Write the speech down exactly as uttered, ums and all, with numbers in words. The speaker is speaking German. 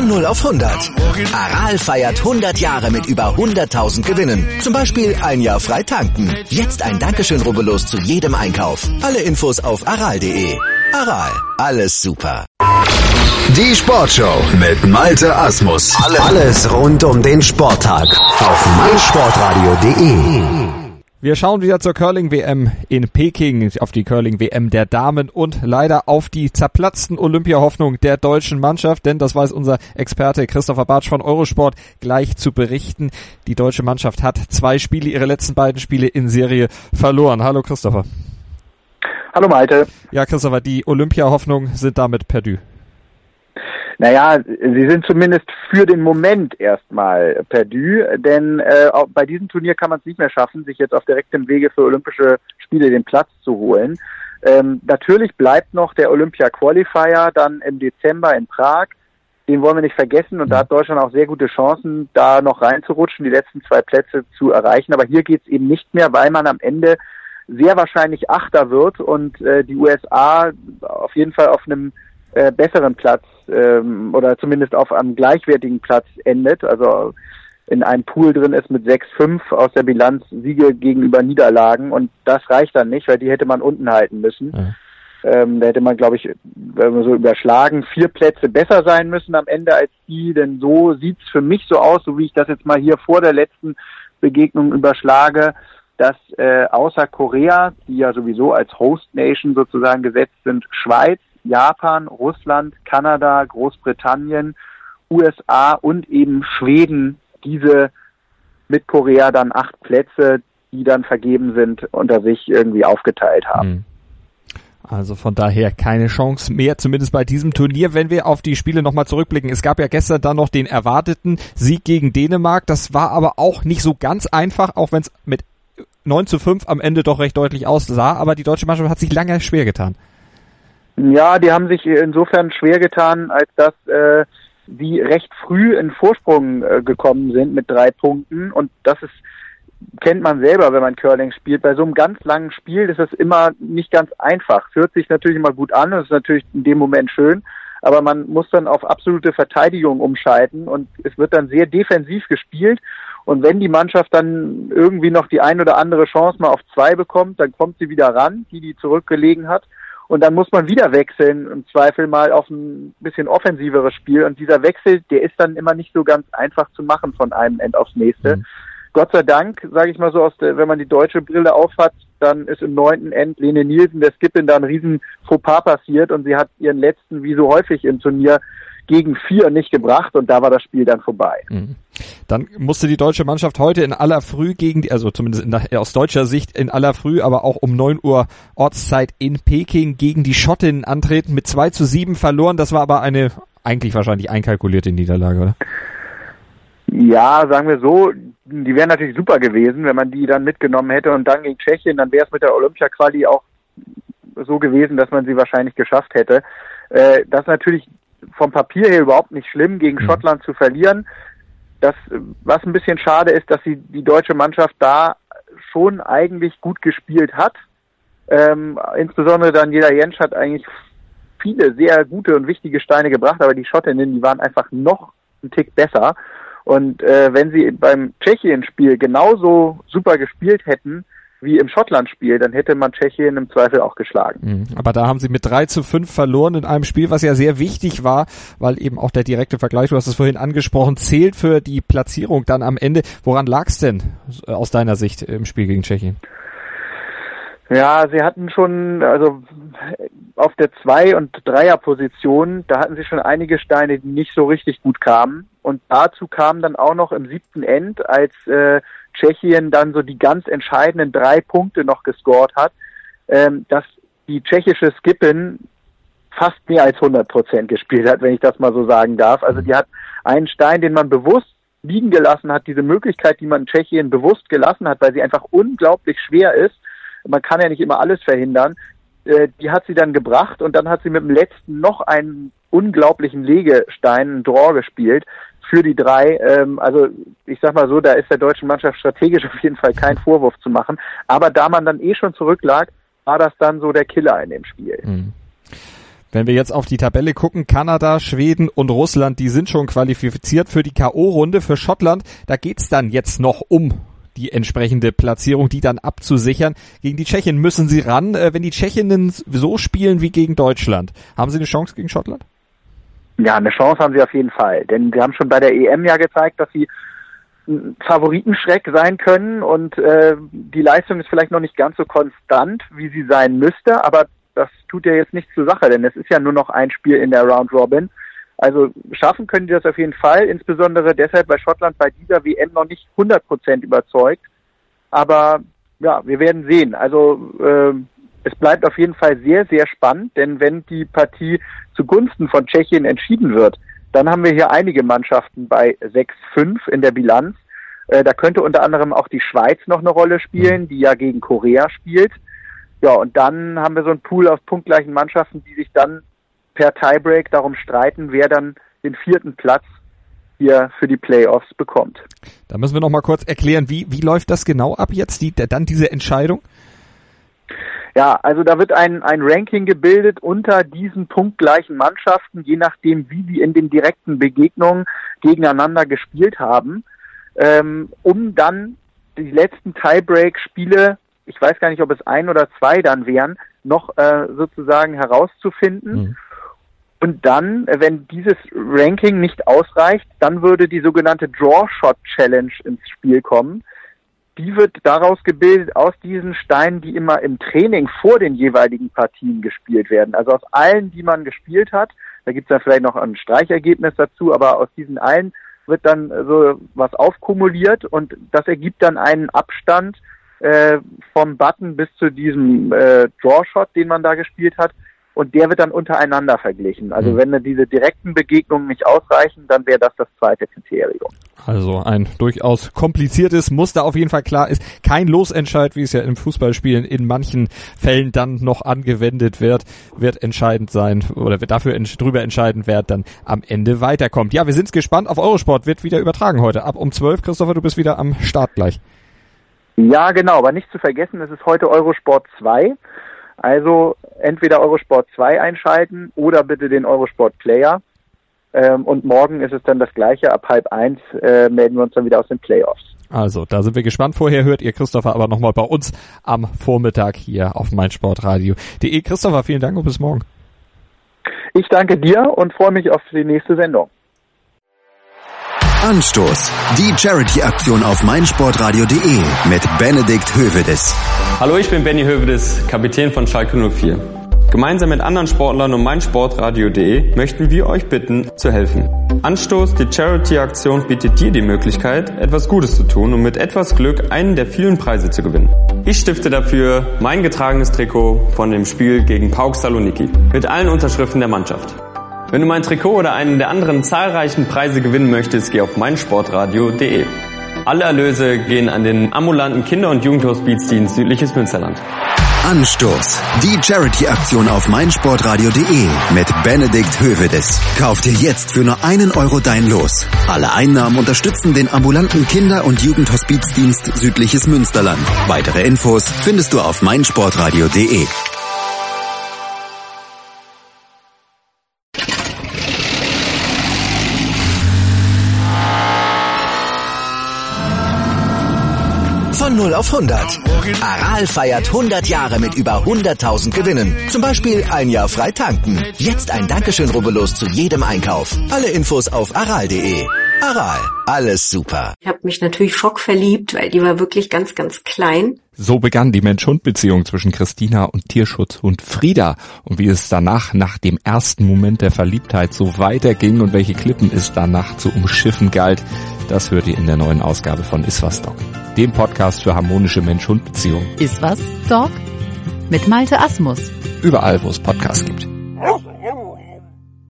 Von null auf hundert. Aral feiert hundert Jahre mit über hunderttausend Gewinnen. Zum Beispiel ein Jahr frei tanken. Jetzt ein Dankeschön, rubbellos zu jedem Einkauf. Alle Infos auf aral punkt de. Aral, alles super. Die Sportshow mit Malte Asmus. Alles rund um den Sporttag auf meinsportradio punkt de. Wir schauen wieder zur Curling-W M in Peking, auf die Curling-W M der Damen und leider auf die zerplatzten Olympia-Hoffnung der deutschen Mannschaft, denn das weiß unser Experte Christopher Bartsch von Eurosport gleich zu berichten. Die deutsche Mannschaft hat zwei Spiele, ihre letzten beiden Spiele in Serie verloren. Hallo Christopher. Hallo Malte. Ja Christopher, die Olympia-Hoffnungen sind damit perdu. Naja, sie sind zumindest für den Moment erstmal perdu, denn äh, auch bei diesem Turnier kann man es nicht mehr schaffen, sich jetzt auf direktem Wege für Olympische Spiele den Platz zu holen. Ähm, natürlich bleibt noch der Olympia-Qualifier dann im Dezember in Prag. Den wollen wir nicht vergessen und da hat Deutschland auch sehr gute Chancen, da noch reinzurutschen, die letzten zwei Plätze zu erreichen. Aber hier geht es eben nicht mehr, weil man am Ende sehr wahrscheinlich Achter wird und äh, die U S A auf jeden Fall auf einem äh, besseren Platz ähm, oder zumindest auf einem gleichwertigen Platz endet, also in einem Pool drin ist mit sechs fünf aus der Bilanz Siege gegenüber Niederlagen und das reicht dann nicht, weil die hätte man unten halten müssen. Ja. Ähm, da hätte man, glaube ich, wenn wir so überschlagen, vier Plätze besser sein müssen am Ende als die, denn so sieht's für mich so aus, so wie ich das jetzt mal hier vor der letzten Begegnung überschlage, dass äh, außer Korea, die ja sowieso als Host Nation sozusagen gesetzt sind, Schweiz, Japan, Russland, Kanada, Großbritannien, U S A und eben Schweden diese mit Korea dann acht Plätze, die dann vergeben sind, unter sich irgendwie aufgeteilt haben. Also von daher keine Chance mehr, zumindest bei diesem Turnier. Wenn wir auf die Spiele nochmal zurückblicken, es gab ja gestern dann noch den erwarteten Sieg gegen Dänemark. Das war aber auch nicht so ganz einfach, auch wenn es mit neun zu fünf am Ende doch recht deutlich aussah. Aber die deutsche Mannschaft hat sich lange schwer getan. Ja, die haben sich insofern schwer getan, als dass äh, die recht früh in Vorsprung äh, gekommen sind mit drei Punkten. Und das ist, kennt man selber, wenn man Curling spielt. Bei so einem ganz langen Spiel ist es immer nicht ganz einfach. Fühlt sich natürlich immer gut an, das ist natürlich in dem Moment schön, aber man muss dann auf absolute Verteidigung umschalten und es wird dann sehr defensiv gespielt. Und wenn die Mannschaft dann irgendwie noch die ein oder andere Chance mal auf zwei bekommt, dann kommt sie wieder ran, die, die zurückgelegen hat. Und dann muss man wieder wechseln, im Zweifel mal auf ein bisschen offensiveres Spiel. Und dieser Wechsel, der ist dann immer nicht so ganz einfach zu machen von einem End aufs nächste. Mhm. Gott sei Dank, sage ich mal so, aus der, wenn man die deutsche Brille aufhat, dann ist im neunten End Lene Nielsen, der Skippin, da ein riesen Fauxpas passiert und sie hat ihren letzten, wie so häufig im Turnier, gegen vier nicht gebracht und da war das Spiel dann vorbei. Mhm. Dann musste die deutsche Mannschaft heute in aller Früh gegen die, also zumindest in der, aus deutscher Sicht in aller Früh, aber auch um neun Uhr Ortszeit in Peking gegen die Schottinnen antreten, mit zwei zu sieben verloren. Das war aber eine eigentlich wahrscheinlich einkalkulierte Niederlage, oder? Ja, sagen wir so, die wären natürlich super gewesen, wenn man die dann mitgenommen hätte und dann gegen Tschechien, dann wäre es mit der Olympia-Quali auch so gewesen, dass man sie wahrscheinlich geschafft hätte. Äh, das ist natürlich vom Papier her überhaupt nicht schlimm, gegen mhm. Schottland zu verlieren. Das, was ein bisschen schade ist, dass sie die deutsche Mannschaft da schon eigentlich gut gespielt hat. Ähm, insbesondere Daniela Jentsch hat eigentlich viele sehr gute und wichtige Steine gebracht, aber die Schottinnen, die waren einfach noch einen Tick besser. Und äh, wenn sie beim Tschechien-Spiel genauso super gespielt hätten wie im Schottland-Spiel, dann hätte man Tschechien im Zweifel auch geschlagen. Aber da haben sie mit drei zu fünf verloren in einem Spiel, was ja sehr wichtig war, weil eben auch der direkte Vergleich, du hast es vorhin angesprochen, zählt für die Platzierung dann am Ende. Woran lag es denn aus deiner Sicht im Spiel gegen Tschechien? Ja, sie hatten schon, also auf der Zwei- und Dreier-Position, da hatten sie schon einige Steine, die nicht so richtig gut kamen. Und dazu kam dann auch noch im siebten End, als äh, Tschechien dann so die ganz entscheidenden drei Punkte noch gescored hat, ähm, dass die tschechische Skippin fast mehr als hundert Prozent gespielt hat, wenn ich das mal so sagen darf. Also die hat einen Stein, den man bewusst liegen gelassen hat, diese Möglichkeit, die man Tschechien bewusst gelassen hat, weil sie einfach unglaublich schwer ist. Man kann ja nicht immer alles verhindern. Äh, die hat sie dann gebracht und dann hat sie mit dem letzten noch einen unglaublichen Legestein, einen Draw gespielt für die drei. Ähm, also ich sag mal so, da ist der deutschen Mannschaft strategisch auf jeden Fall kein Vorwurf zu machen. Aber da man dann eh schon zurücklag, war das dann so der Killer in dem Spiel. Mhm. Wenn wir jetzt auf die Tabelle gucken, Kanada, Schweden und Russland, die sind schon qualifiziert für die K O-Runde. Für Schottland, da geht's dann jetzt noch um die entsprechende Platzierung, die dann abzusichern. Gegen die Tschechen müssen sie ran. Wenn die Tschechinnen so spielen wie gegen Deutschland, haben sie eine Chance gegen Schottland? Ja, eine Chance haben sie auf jeden Fall. Denn sie haben schon bei der E M ja gezeigt, dass sie ein Favoritenschreck sein können. Und äh, die Leistung ist vielleicht noch nicht ganz so konstant, wie sie sein müsste. Aber das tut ja jetzt nichts zur Sache, denn es ist ja nur noch ein Spiel in der Round Robin. Also schaffen können die das auf jeden Fall, insbesondere deshalb, weil Schottland bei dieser W M noch nicht hundert Prozent überzeugt. Aber ja, wir werden sehen. Also äh, es bleibt auf jeden Fall sehr, sehr spannend, denn wenn die Partie zugunsten von Tschechien entschieden wird, dann haben wir hier einige Mannschaften bei sechs fünf in der Bilanz. Äh, da könnte unter anderem auch die Schweiz noch eine Rolle spielen, die ja gegen Korea spielt. Ja, und dann haben wir so einen Pool aus punktgleichen Mannschaften, die sich dann per Tiebreak darum streiten, wer dann den vierten Platz hier für die Playoffs bekommt. Da müssen wir noch mal kurz erklären, wie wie läuft das genau ab jetzt, die, dann diese Entscheidung? Ja, also da wird ein ein Ranking gebildet unter diesen punktgleichen Mannschaften, je nachdem, wie sie in den direkten Begegnungen gegeneinander gespielt haben, ähm, um dann die letzten Tiebreak-Spiele, ich weiß gar nicht, ob es ein oder zwei dann wären, noch äh, sozusagen herauszufinden. Mhm. Und dann, wenn dieses Ranking nicht ausreicht, dann würde die sogenannte Draw Shot Challenge ins Spiel kommen. Die wird daraus gebildet, aus diesen Steinen, die immer im Training vor den jeweiligen Partien gespielt werden. Also aus allen, die man gespielt hat. Da gibt es dann vielleicht noch ein Streichergebnis dazu, aber aus diesen allen wird dann so was aufkumuliert und das ergibt dann einen Abstand äh, vom Button bis zu diesem äh, Draw Shot, den man da gespielt hat. Und der wird dann untereinander verglichen. Also mhm. wenn diese direkten Begegnungen nicht ausreichen, dann wäre das das zweite Kriterium. Also ein durchaus kompliziertes Muster, auf jeden Fall klar ist. Kein Losentscheid, wie es ja im Fußballspielen in manchen Fällen dann noch angewendet wird, wird entscheidend sein oder wird dafür ents- drüber entscheiden, wer dann am Ende weiterkommt. Ja, wir sind gespannt auf Eurosport, wird wieder übertragen heute. Ab um zwölf, Christopher, du bist wieder am Start gleich. Ja, genau, aber nicht zu vergessen, es ist heute Eurosport zwei. Also entweder Eurosport zwei einschalten oder bitte den Eurosport Player. Ähm, und morgen ist es dann das Gleiche. Ab halb eins äh, melden wir uns dann wieder aus den Playoffs. Also, da sind wir gespannt. Vorher hört ihr Christopher aber nochmal bei uns am Vormittag hier auf meinsportradio punkt de. Christopher, vielen Dank und bis morgen. Ich danke dir und freue mich auf die nächste Sendung. Anstoß. Die Charity-Aktion auf meinsportradio punkt de mit Benedikt Hövedes. Hallo, ich bin Benny Hövedes, Kapitän von Schalke null vier. Gemeinsam mit anderen Sportlern und meinsportradio punkt de möchten wir euch bitten, zu helfen. Anstoß, die Charity-Aktion bietet dir die Möglichkeit, etwas Gutes zu tun und mit etwas Glück einen der vielen Preise zu gewinnen. Ich stifte dafür mein getragenes Trikot von dem Spiel gegen PAOK Saloniki mit allen Unterschriften der Mannschaft. Wenn du mein Trikot oder einen der anderen zahlreichen Preise gewinnen möchtest, geh auf meinsportradio punkt de. Alle Erlöse gehen an den ambulanten Kinder- und Jugendhospizdienst Südliches Münsterland. Anstoß. Die Charity-Aktion auf meinsportradio punkt de mit Benedikt Hövedes. Kauf dir jetzt für nur einen Euro dein Los. Alle Einnahmen unterstützen den ambulanten Kinder- und Jugendhospizdienst Südliches Münsterland. Weitere Infos findest du auf meinsportradio punkt de. Von null auf hundert. Aral feiert hundert Jahre mit über hunderttausend Gewinnen. Zum Beispiel ein Jahr frei tanken. Jetzt ein Dankeschön, rubbellos zu jedem Einkauf. Alle Infos auf aral punkt de. Aral, alles super. Ich habe mich natürlich schockverliebt, weil die war wirklich ganz, ganz klein. So begann die Mensch-Hund-Beziehung zwischen Christina und Tierschutzhund Frieda. Und wie es danach, nach dem ersten Moment der Verliebtheit, so weiterging und welche Klippen es danach zu umschiffen galt, das hört ihr in der neuen Ausgabe von Iswas Dog, dem Podcast für harmonische Mensch-Hund-Beziehungen. Iswas Dog? Mit Malte Asmus. Überall, wo es Podcasts gibt.